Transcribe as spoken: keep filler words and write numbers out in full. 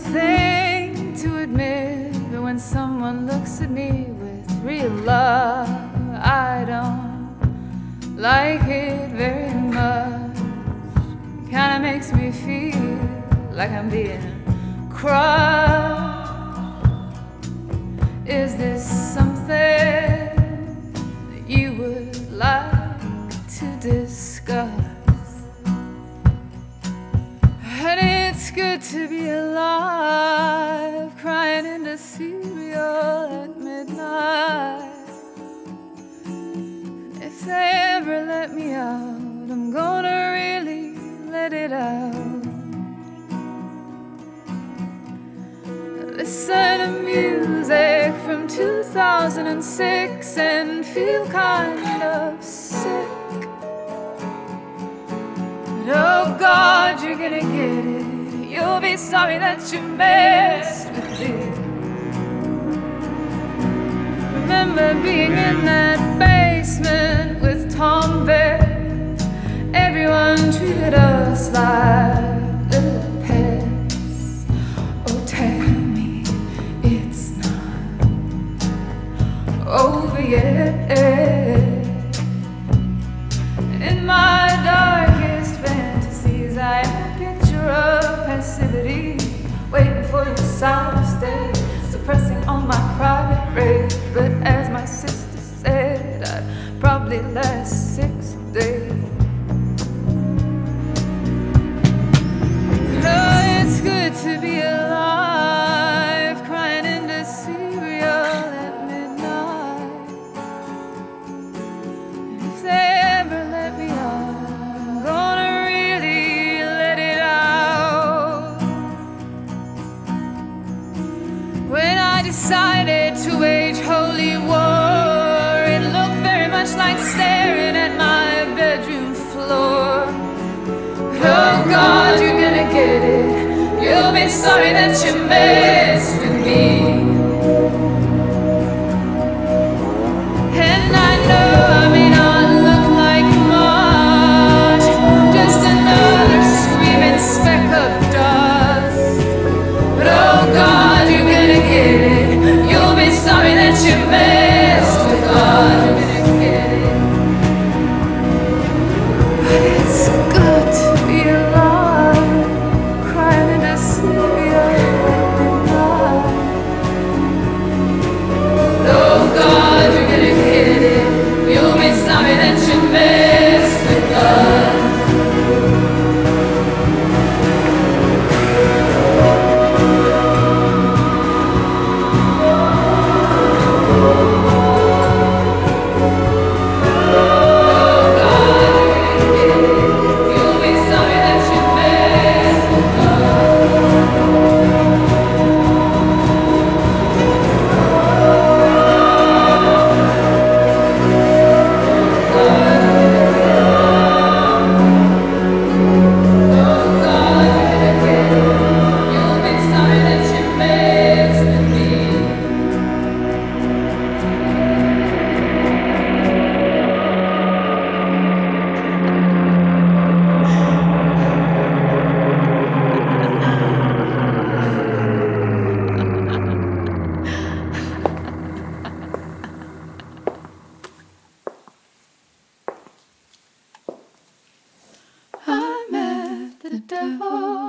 thing to admit, but when someone looks at me with real love, I don't like it very much. It kinda makes me feel like I'm being crushed. Is this something that you would like to discuss? And it's good to be alive, crying into cereal at midnight. If they ever let me out, I'm gonna really let it out. Listen to music from two thousand six and feel kind of sick. But oh God, you're gonna get it. You'll be sorry that you messed with it. Remember being in that basement with Tom Vick. Everyone treated us like little pets. Oh, tell me it's not over yet. In my darkest fantasies, I am a picture of passivity, waiting for your side of stage, suppressing on my private rage. But as my sister said, I'd probably last six days. Oh, it's good to be alive, crying into cereal at midnight. And if they ever let me out, I'm gonna really let it out. When I decided to wage holy war, it looked very much like staring at my bedroom floor. Oh God, you're gonna get it. You'll be sorry that you messed with me. And I know I may not look like much, just another screaming speck of dust. But oh God, you're gonna get it. You'll be sorry that you messed with us. You're gonna get it. But it's good to be alive, crying in a cereal at midnight. Oh God, you're gonna get it. You'll be sorry that you messed with us. I met the devil.